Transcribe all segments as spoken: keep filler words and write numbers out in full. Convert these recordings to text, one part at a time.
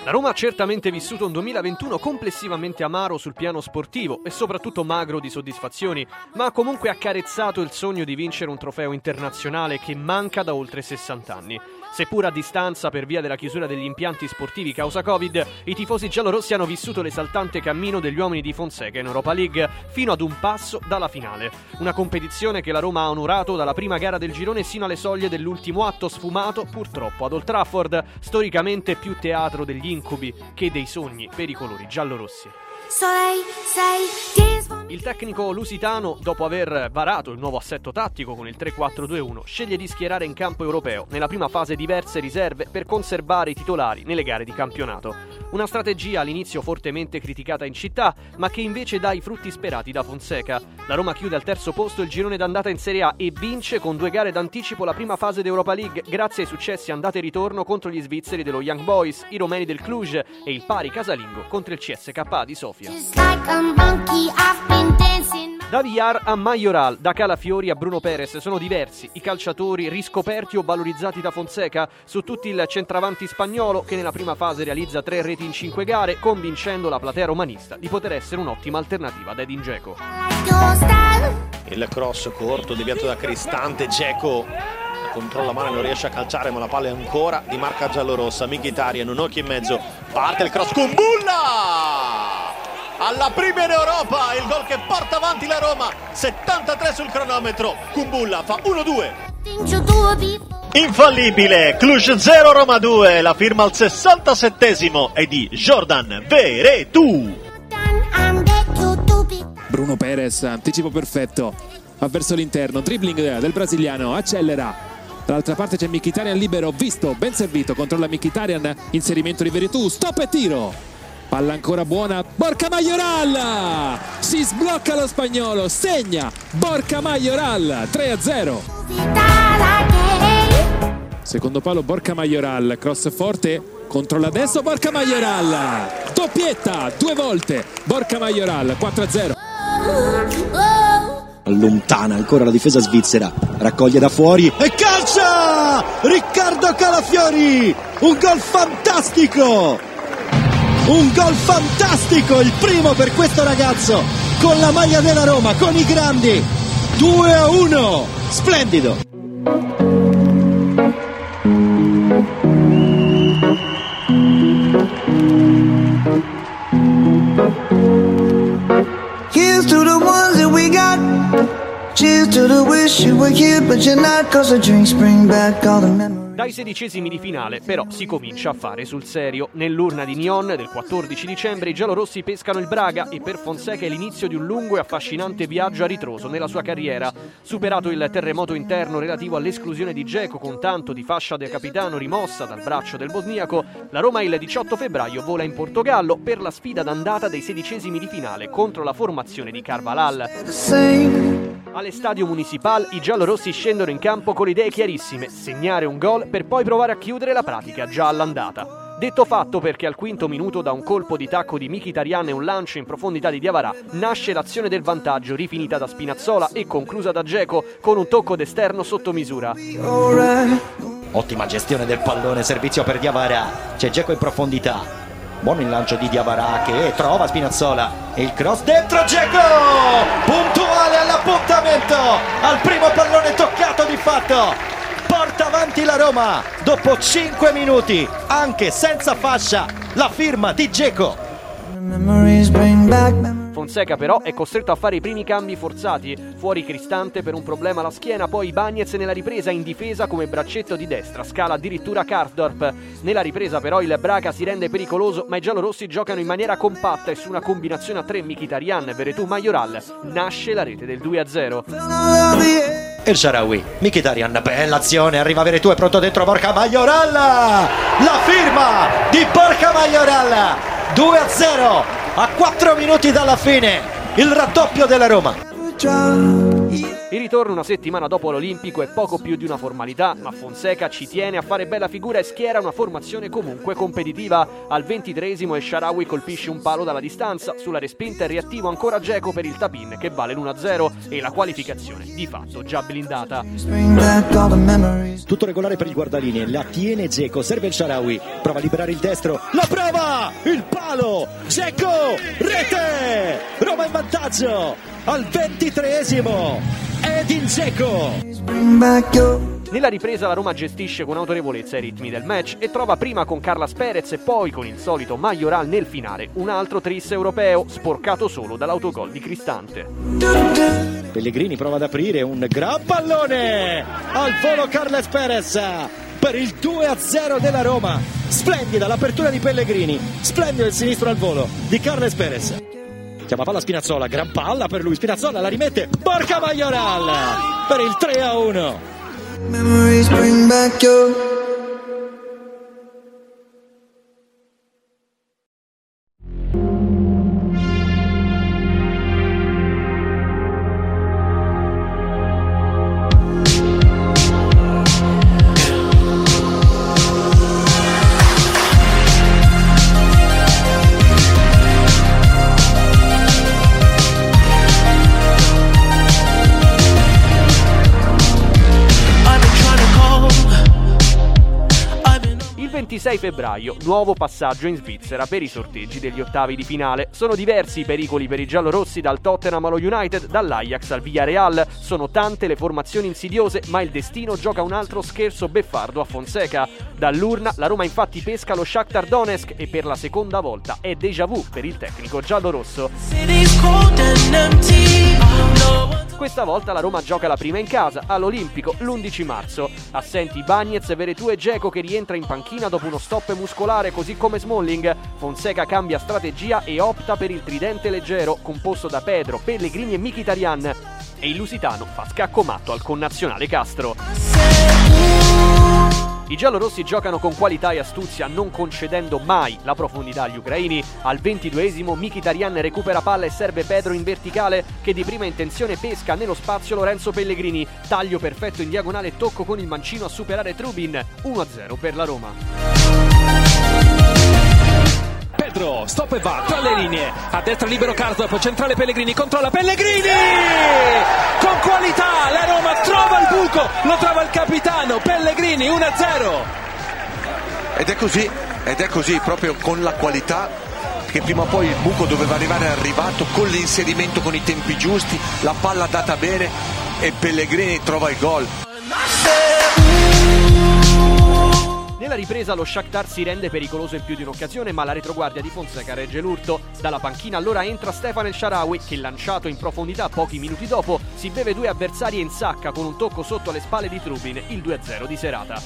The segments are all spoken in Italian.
La Roma ha certamente vissuto un duemilaventuno complessivamente amaro sul piano sportivo e soprattutto magro di soddisfazioni, ma ha comunque accarezzato il sogno di vincere un trofeo internazionale che manca da oltre sessanta anni. Seppur a distanza per via della chiusura degli impianti sportivi causa Covid, i tifosi giallorossi hanno vissuto l'esaltante cammino degli uomini di Fonseca in Europa League fino ad un passo dalla finale. Una competizione che la Roma ha onorato dalla prima gara del girone sino alle soglie dell'ultimo atto sfumato, purtroppo ad Old Trafford, storicamente più teatro degli incubi che dei sogni per i colori giallorossi. Il tecnico lusitano, dopo aver varato il nuovo assetto tattico con il tre quattro due uno, sceglie di schierare in campo europeo nella prima fase diverse riserve per conservare i titolari nelle gare di campionato. Una strategia all'inizio fortemente criticata in città, ma che invece dà i frutti sperati da Fonseca. La Roma chiude al terzo posto il girone d'andata in Serie A e vince con due gare d'anticipo la prima fase d'Europa League grazie ai successi andata e ritorno contro gli svizzeri dello Young Boys, i romeni del Cluj e il pari casalingo contro il C S K A di Sofia. Da Villar a Majoral, da Calafiori a Bruno Perez, sono diversi i calciatori riscoperti o valorizzati da Fonseca, su tutti il centravanti spagnolo che nella prima fase realizza tre reti in cinque gare, convincendo la platea romanista di poter essere un'ottima alternativa ad Edin Dzeko. Il cross corto deviato da Cristante, Dzeko controlla mano, non riesce a calciare ma la palla è ancora di marca giallorossa. Mkhitaryan, un occhio in mezzo, parte il cross, Kumbulla! Alla prima in Europa, il gol che porta avanti la Roma, settantatré sul cronometro, Kumbulla fa uno due. Infallibile, Cluj zero Roma due, la firma al sessantasettesimo è di Jordan Veretout. Bruno Perez, anticipo perfetto, va verso l'interno, dribbling del brasiliano, accelera. Dall'altra parte c'è Mkhitaryan libero, visto, ben servito, controlla Mkhitaryan, inserimento di Veretout, stop e tiro. Palla ancora buona, Borja Mayoral! Si sblocca lo spagnolo, segna Borja Mayoral, tre a zero. Secondo palo Borja Mayoral, cross forte, controlla adesso Borja Mayoral, doppietta, due volte, Borja Mayoral, quattro a zero. Allontana ancora la difesa svizzera, raccoglie da fuori e calcia! Riccardo Calafiori, un gol fantastico! Un gol fantastico, il primo per questo ragazzo, con la maglia della Roma, con i grandi, due a uno, splendido! Here's to the ones that we got. Cheers to the wish you were here but you're not, cause the drinks bring back all the memories. Dai sedicesimi di finale, però, si comincia a fare sul serio. Nell'urna di Nyon del quattordici dicembre i giallorossi pescano il Braga e per Fonseca è l'inizio di un lungo e affascinante viaggio a ritroso nella sua carriera. Superato il terremoto interno relativo all'esclusione di Dzeko con tanto di fascia del capitano rimossa dal braccio del bosniaco, la Roma il diciotto febbraio vola in Portogallo per la sfida d'andata dei sedicesimi di finale contro la formazione di Carvalhal. All'Estadio Municipal i giallorossi scendono in campo con le idee chiarissime: segnare un gol per poi provare a chiudere la pratica già all'andata. Detto fatto, perché al quinto minuto da un colpo di tacco di Mkhitaryan e un lancio in profondità di Diawara nasce l'azione del vantaggio rifinita da Spinazzola e conclusa da Dzeko con un tocco d'esterno sotto misura. Ottima gestione del pallone, servizio per Diawara, c'è Dzeko in profondità. Buono il lancio di Diawara che trova Spinazzola e il cross dentro Dzeko, puntuale all'appuntamento, al primo pallone toccato di fatto, porta avanti la Roma dopo cinque minuti, anche senza fascia, la firma di Dzeko. Fonseca però è costretto a fare i primi cambi forzati, fuori Cristante per un problema alla schiena, poi Bagnez nella ripresa in difesa come braccetto di destra, scala addirittura Karsdorp. Nella ripresa però il Braga si rende pericoloso, ma i giallorossi giocano in maniera compatta e su una combinazione a tre Mkhitaryan, Veretout, Mayoral nasce la rete del due a zero. El Shaarawy, Mkhitaryan, bella azione, arriva Veretout, è pronto dentro Borja Mayoral, la firma di Borja Mayoral, due a zero a quattro minuti dalla fine, il raddoppio della Roma. Il ritorno una settimana dopo l'Olimpico è poco più di una formalità, ma Fonseca ci tiene a fare bella figura e schiera una formazione comunque competitiva. Al ventitreesimo El Shaarawy colpisce un palo dalla distanza, sulla respinta è reattivo ancora Dzeko per il tap-in che vale l'uno a zero e la qualificazione di fatto già blindata. Tutto regolare per il guardalinee, la tiene Dzeko, serve El Shaarawy, prova a liberare il destro, la prova, il palo, Dzeko, rete, Roma in vantaggio al ventitreesimo, Edin Dzeko. Nella ripresa la Roma gestisce con autorevolezza i ritmi del match e trova prima con Carles Perez e poi con il solito Majoral nel finale un altro tris europeo sporcato solo dall'autogol di Cristante. Pellegrini prova ad aprire un gran pallone al volo, Carles Perez per il due a zero della Roma. Splendida l'apertura di Pellegrini, splendido il sinistro al volo di Carles Perez. Chiama palla Spinazzola, gran palla per lui, Spinazzola la rimette, Borja Mayoral per il tre a uno. Memories bring back your ventisei febbraio, nuovo passaggio in Svizzera per i sorteggi degli ottavi di finale. Sono diversi i pericoli per i giallorossi, dal Tottenham allo United, dall'Ajax al Villarreal. Sono tante le formazioni insidiose, ma il destino gioca un altro scherzo beffardo a Fonseca. Dall'urna la Roma infatti pesca lo Shakhtar Donetsk e per la seconda volta è déjà vu per il tecnico giallorosso. Questa volta la Roma gioca la prima in casa, all'Olimpico, l'undici marzo. Assenti Bagnez, Veretout e Dzeko che rientra in panchina dopo uno stop muscolare, così come Smalling. Fonseca cambia strategia e opta per il tridente leggero, composto da Pedro, Pellegrini e Mkhitaryan. E il lusitano fa scacco matto al connazionale Castro. I giallorossi giocano con qualità e astuzia, non concedendo mai la profondità agli ucraini. Al ventiduesimo Mkhitaryan recupera palla e serve Pedro in verticale, che di prima intenzione pesca nello spazio Lorenzo Pellegrini. Taglio perfetto in diagonale e tocco con il mancino a superare Trubin. uno a zero per la Roma. Pedro, stop e va tra le linee, a destra libero Karsdorp, centrale Pellegrini, controlla Pellegrini, con qualità la Roma trova il buco, lo trova il capitano Pellegrini, uno a zero. Ed è così, ed è così proprio con la qualità che prima o poi il buco doveva arrivare, è arrivato con l'inserimento, con i tempi giusti, la palla data bene e Pellegrini trova il gol. Nella ripresa lo Shakhtar si rende pericoloso in più di un'occasione, ma la retroguardia di Fonseca regge l'urto. Dalla panchina allora entra Stefan El Shaarawy, che lanciato in profondità pochi minuti dopo si beve due avversari e insacca con un tocco sotto alle spalle di Trubin il due a zero di serata.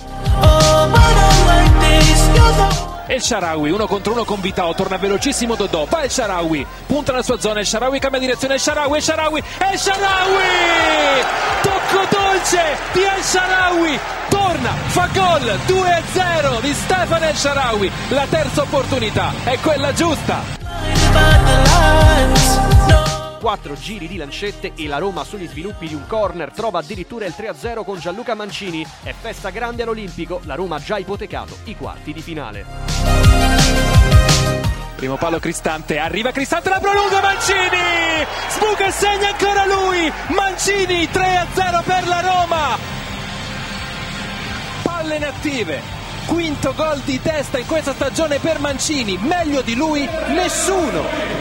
El Shaarawy uno contro uno con Vitao, torna velocissimo Dodò, va El Shaarawy, punta nella sua zona, El Shaarawy cambia direzione, El Shaarawy, El Shaarawy, El Shaarawy, tocco dolce di El Shaarawy, torna, fa gol, due a zero di Stefan El Shaarawy, la terza opportunità è quella giusta. Quattro giri di lancette e la Roma sugli sviluppi di un corner trova addirittura il tre a zero con Gianluca Mancini. È festa grande all'Olimpico, la Roma ha già ipotecato i quarti di finale. Primo palo Cristante, arriva Cristante, la prolunga Mancini, sbuca e segna ancora lui, Mancini, tre a zero per la Roma. Palle inattive, quinto gol di testa in questa stagione per Mancini, meglio di lui nessuno.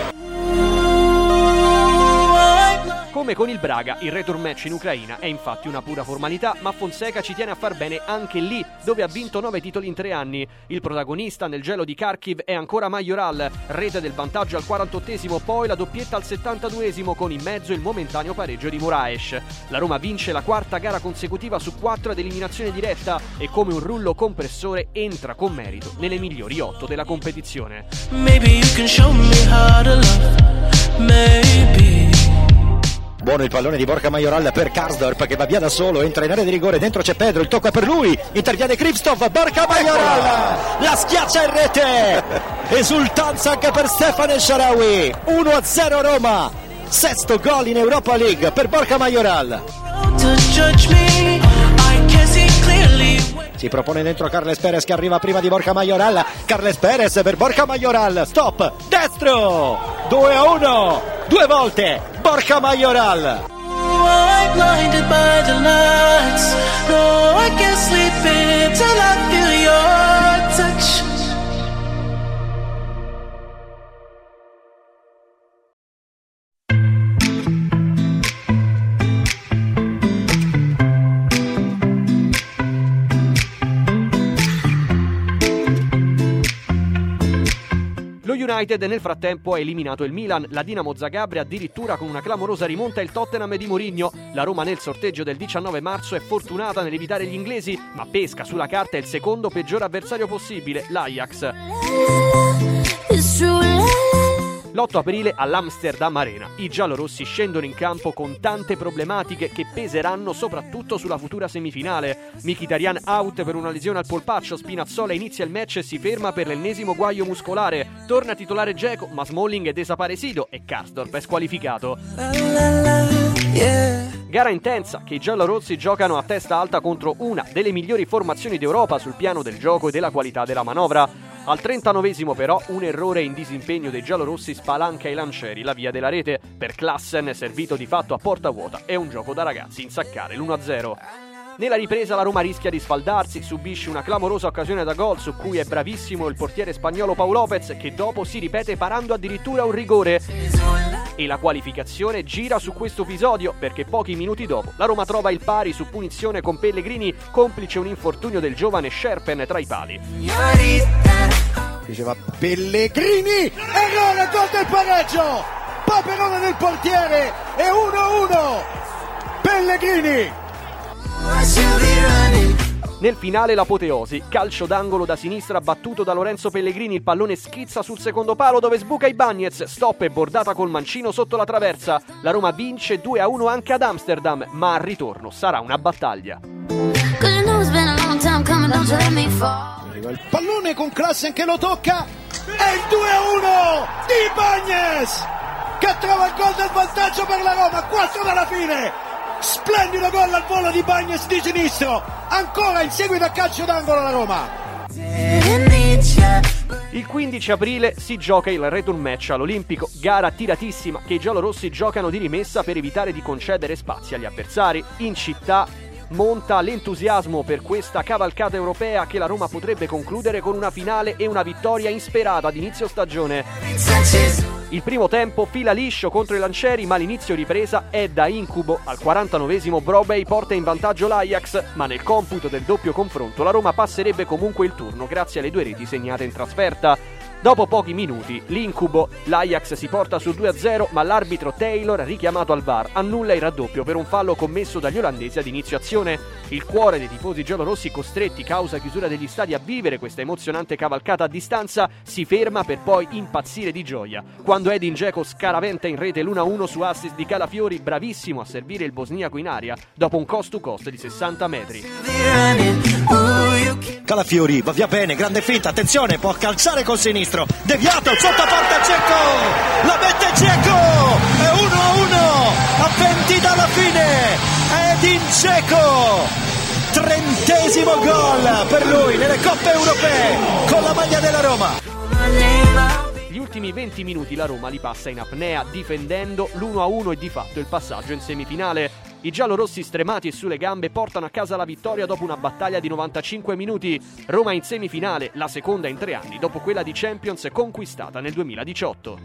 Come con il Braga, il return match in Ucraina è infatti una pura formalità, ma Fonseca ci tiene a far bene anche lì, dove ha vinto nove titoli in tre anni. Il protagonista nel gelo di Kharkiv è ancora Majoral, rete del vantaggio al quarantottesimo, poi la doppietta al settantaduesimo con in mezzo il momentaneo pareggio di Moraes. La Roma vince la quarta gara consecutiva su quattro ad eliminazione diretta e come un rullo compressore entra con merito nelle migliori otto della competizione. Maybe you can show me how to love, maybe. Buono il pallone di Borja Mayoral per Karsdorp che va via da solo, entra in area di rigore, dentro c'è Pedro, il tocco è per lui, interviene Krivstov, Borja Mayoral la schiaccia in rete, esultanza anche per Stefan El Shaarawy, uno a zero Roma, sesto gol in Europa League per Borja Mayoral. Si propone dentro Carles Perez che arriva prima di Borja Mayoral. Carles Perez per Borja Mayoral, stop, destro, due a uno, due volte Borja Mayoral. Blinded by the lights, no, I can't sleep until I feel your touch. Lo United nel frattempo ha eliminato il Milan, la Dinamo Zagabria addirittura con una clamorosa rimonta il Tottenham di Mourinho. La Roma nel sorteggio del diciannove marzo è fortunata nell'evitare gli inglesi, ma pesca sulla carta il secondo peggior avversario possibile, l'Ajax. L'otto aprile all'Amsterdam Arena i giallorossi scendono in campo con tante problematiche che peseranno soprattutto sulla futura semifinale. Mkhitaryan out per una lesione al polpaccio, Spinazzola inizia il match e si ferma per l'ennesimo guaio muscolare. Torna titolare Dzeko, ma Smalling è desaparecido e Karsdorp è squalificato. Gara intensa che i giallorossi giocano a testa alta contro una delle migliori formazioni d'Europa sul piano del gioco e della qualità della manovra. Al trentanovesimo però un errore in disimpegno dei giallorossi spalanca ai lancieri la via della rete. Per Klassen, servito di fatto a porta vuota, è un gioco da ragazzi insaccare l'uno a zero. Nella ripresa la Roma rischia di sfaldarsi, subisce una clamorosa occasione da gol su cui è bravissimo il portiere spagnolo Pau Lopez, che dopo si ripete parando addirittura un rigore. E la qualificazione gira su questo episodio, perché pochi minuti dopo la Roma trova il pari su punizione con Pellegrini, complice un infortunio del giovane Scherpen tra i pali. Diceva Pellegrini, errore, gol del pareggio, Paperone del portiere e uno a uno Pellegrini. Nel finale l'apoteosi, calcio d'angolo da sinistra battuto da Lorenzo Pellegrini, il pallone schizza sul secondo palo dove sbuca Ibañez, stop e bordata col mancino sotto la traversa. La Roma vince due a uno anche ad Amsterdam, ma al ritorno sarà una battaglia. Arriva il pallone con Klassen che lo tocca e il due a uno di Ibañez che trova il gol del vantaggio per la Roma, quattro dalla fine. Splendido gol al volo di Ibañez di sinistro, ancora in seguito a calcio d'angolo la Roma. Il quindici aprile si gioca il return match all'Olimpico, gara tiratissima che i giallorossi giocano di rimessa per evitare di concedere spazi agli avversari. In città monta l'entusiasmo per questa cavalcata europea che la Roma potrebbe concludere con una finale e una vittoria insperata ad inizio stagione. Il primo tempo fila liscio contro i lancieri, ma l'inizio ripresa è da incubo. Al quarantanovesimo Brobbey porta in vantaggio l'Ajax, ma nel computo del doppio confronto la Roma passerebbe comunque il turno grazie alle due reti segnate in trasferta. Dopo pochi minuti, l'incubo, l'Ajax si porta sul due a zero, ma l'arbitro Taylor, richiamato al V A R, annulla il raddoppio per un fallo commesso dagli olandesi ad inizio azione. Il cuore dei tifosi giallorossi, costretti causa chiusura degli stadi a vivere questa emozionante cavalcata a distanza, si ferma per poi impazzire di gioia quando Edin Dzeko scaraventa in rete l'uno a uno su assist di Calafiori, bravissimo a servire il bosniaco in aria dopo un cost to cost di sessanta metri. Calafiori va via bene, grande finta, attenzione, può calciare col sinistro, deviato, sotto porta Dzeko, la mette Dzeko, è uno a uno, a venti dalla fine, Edin Dzeko, trentesimo gol per lui nelle coppe europee con la maglia della Roma. Gli ultimi venti minuti la Roma li passa in apnea, difendendo l'uno a uno e di fatto il passaggio in semifinale. I giallorossi stremati e sulle gambe portano a casa la vittoria dopo una battaglia di novantacinque minuti. Roma in semifinale, la seconda in tre anni dopo quella di Champions conquistata nel duemiladiciotto.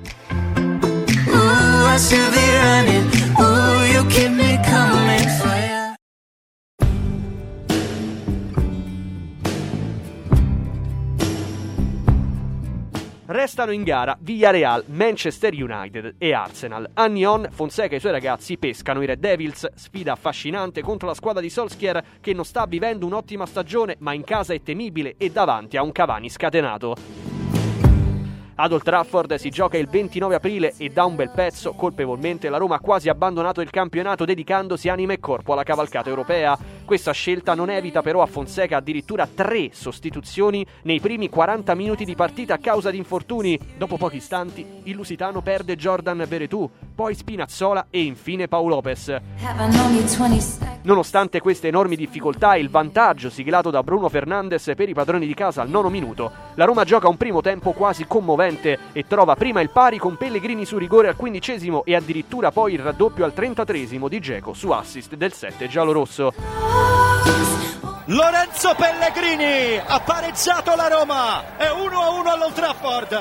Restano in gara Villarreal, Manchester United e Arsenal. A Nyon, Fonseca e i suoi ragazzi pescano i Red Devils, sfida affascinante contro la squadra di Solskjaer che non sta vivendo un'ottima stagione, ma in casa è temibile e davanti a un Cavani scatenato. Ad Old Trafford si gioca il ventinove aprile e da un bel pezzo, colpevolmente, la Roma ha quasi abbandonato il campionato dedicandosi anima e corpo alla cavalcata europea. Questa scelta non evita però a Fonseca addirittura tre sostituzioni nei primi quaranta minuti di partita a causa di infortuni. Dopo pochi istanti il lusitano perde Jordan Veretout, poi Spinazzola e infine Pau Lopez. Nonostante queste enormi difficoltà e il vantaggio siglato da Bruno Fernandes per i padroni di casa al nono minuto, la Roma gioca un primo tempo quasi commovente e trova prima il pari con Pellegrini su rigore al quindicesimo e addirittura poi il raddoppio al trentatreesimo di Dzeko su assist del sette giallorosso. Lorenzo Pellegrini ha pareggiato la Roma, è uno a uno all'Old Trafford.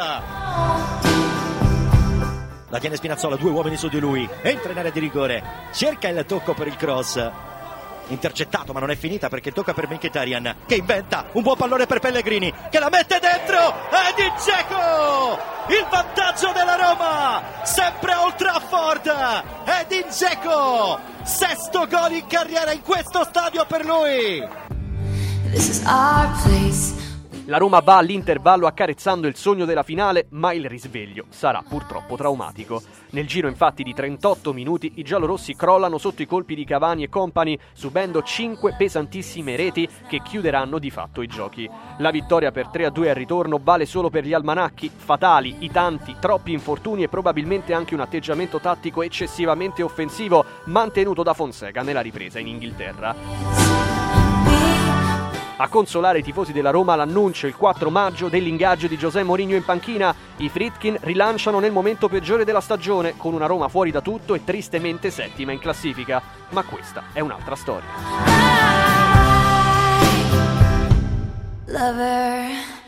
La tiene Spinazzola, due uomini su di lui, entra in area di rigore, cerca il tocco per il cross, intercettato ma non è finita perché tocca per Mkhitaryan che inventa un buon pallone per Pellegrini che la mette dentro. Edin Dzeko, il vantaggio della Roma sempre a Old Trafford. Edin Dzeko, sesto gol in carriera in questo stadio per lui. This is our place. La Roma va all'intervallo accarezzando il sogno della finale, ma il risveglio sarà purtroppo traumatico. Nel giro infatti di trentotto minuti i giallorossi crollano sotto i colpi di Cavani e compagni, subendo cinque pesantissime reti che chiuderanno di fatto i giochi. La vittoria per tre a due al ritorno vale solo per gli almanacchi, fatali i tanti, troppi infortuni e probabilmente anche un atteggiamento tattico eccessivamente offensivo mantenuto da Fonseca nella ripresa in Inghilterra. A consolare i tifosi della Roma l'annuncio il quattro maggio dell'ingaggio di José Mourinho in panchina. I Friedkin rilanciano nel momento peggiore della stagione, con una Roma fuori da tutto e tristemente settima in classifica. Ma questa è un'altra storia. Lover.